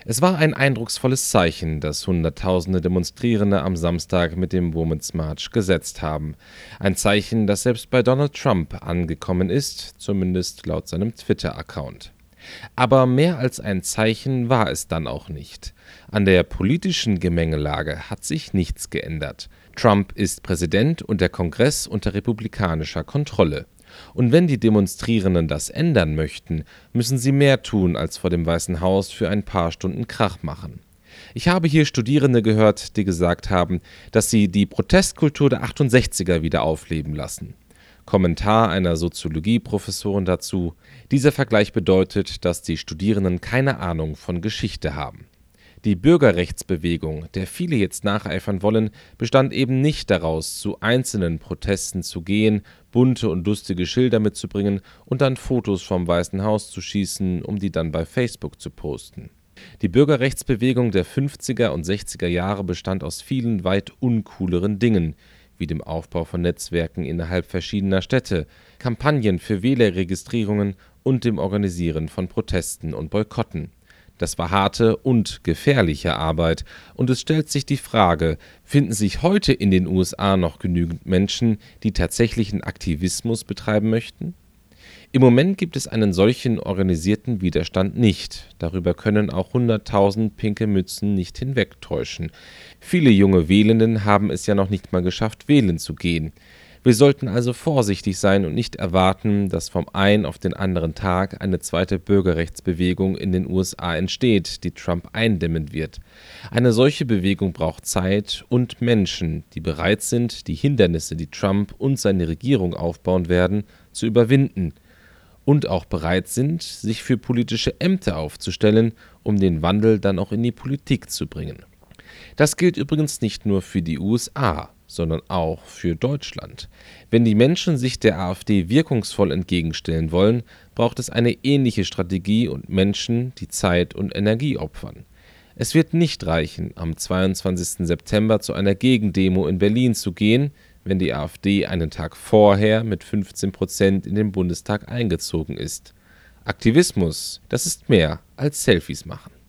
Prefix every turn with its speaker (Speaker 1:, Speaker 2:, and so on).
Speaker 1: Es war ein eindrucksvolles Zeichen, das Hunderttausende Demonstrierende am Samstag mit dem Women's March gesetzt haben. Ein Zeichen, das selbst bei Donald Trump angekommen ist, zumindest laut seinem Twitter-Account. Aber mehr als ein Zeichen war es dann auch nicht. An der politischen Gemengelage hat sich nichts geändert. Trump ist Präsident und der Kongress unter republikanischer Kontrolle. Und wenn die Demonstrierenden das ändern möchten, müssen sie mehr tun, als vor dem Weißen Haus für ein paar Stunden Krach machen. Ich habe hier Studierende gehört, die gesagt haben, dass sie die Protestkultur der 68er wieder aufleben lassen. Kommentar einer Soziologieprofessorin dazu: Dieser Vergleich bedeutet, dass die Studierenden keine Ahnung von Geschichte haben. Die Bürgerrechtsbewegung, der viele jetzt nacheifern wollen, bestand eben nicht daraus, zu einzelnen Protesten zu gehen, bunte und lustige Schilder mitzubringen und dann Fotos vom Weißen Haus zu schießen, um die dann bei Facebook zu posten. Die Bürgerrechtsbewegung der 50er und 60er Jahre bestand aus vielen weit uncooleren Dingen, wie dem Aufbau von Netzwerken innerhalb verschiedener Städte, Kampagnen für Wählerregistrierungen und dem Organisieren von Protesten und Boykotten. Das war harte und gefährliche Arbeit, und es stellt sich die Frage, finden sich heute in den USA noch genügend Menschen, die tatsächlichen Aktivismus betreiben möchten? Im Moment gibt es einen solchen organisierten Widerstand nicht. Darüber können auch 100.000 pinke Mützen nicht hinwegtäuschen. Viele junge Wählenden haben es ja noch nicht mal geschafft, wählen zu gehen. Wir sollten also vorsichtig sein und nicht erwarten, dass vom einen auf den anderen Tag eine zweite Bürgerrechtsbewegung in den USA entsteht, die Trump eindämmen wird. Eine solche Bewegung braucht Zeit und Menschen, die bereit sind, die Hindernisse, die Trump und seine Regierung aufbauen werden, zu überwinden und auch bereit sind, sich für politische Ämter aufzustellen, um den Wandel dann auch in die Politik zu bringen. Das gilt übrigens nicht nur für die USA, sondern auch für Deutschland. Wenn die Menschen sich der AfD wirkungsvoll entgegenstellen wollen, braucht es eine ähnliche Strategie und Menschen, die Zeit und Energie opfern. Es wird nicht reichen, am 22. September zu einer Gegendemo in Berlin zu gehen, wenn die AfD einen Tag vorher mit 15% in den Bundestag eingezogen ist. Aktivismus, das ist mehr als Selfies machen.